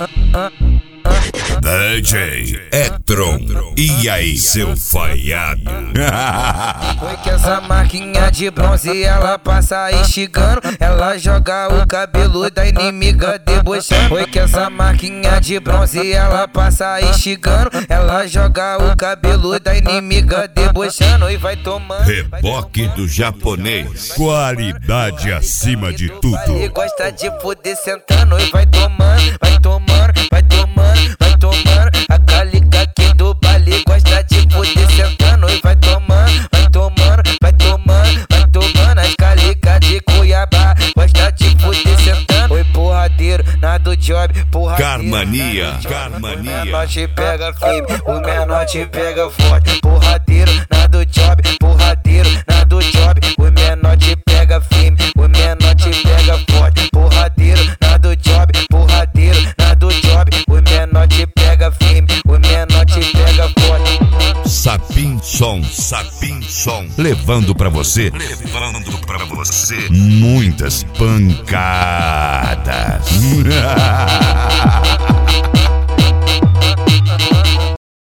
DJ Etron, e aí seu falhado? Foi que essa marquinha de bronze ela passa instigando, ela joga o cabelo da inimiga debochando. Foi que essa marquinha de bronze ela passa instigando, ela joga o cabelo da inimiga debochando e vai tomando. Reboque do japonês, qualidade acima de tudo. Ele gosta de poder sentando e vai tomando, vai tomando, vai tomando, vai tomando. A calica aqui do baile gosta de poder sentando e vai tomando, vai tomando, vai tomando, vai tomando. As calica de Cuiabá gosta de poder sentando. Oi porradeiro, na do job, porradeiro. Carmania, O menor te pega firme, o menor te pega forte. Porradeiro, na do job, porradeiro, na do job. O menor te pega firme, o menor te pega forte. Porradeiro, na do job, porradeiro, na do job. O menor te pega firme, o menor te pega forte. Sapinson, levando pra você muitas pancadas.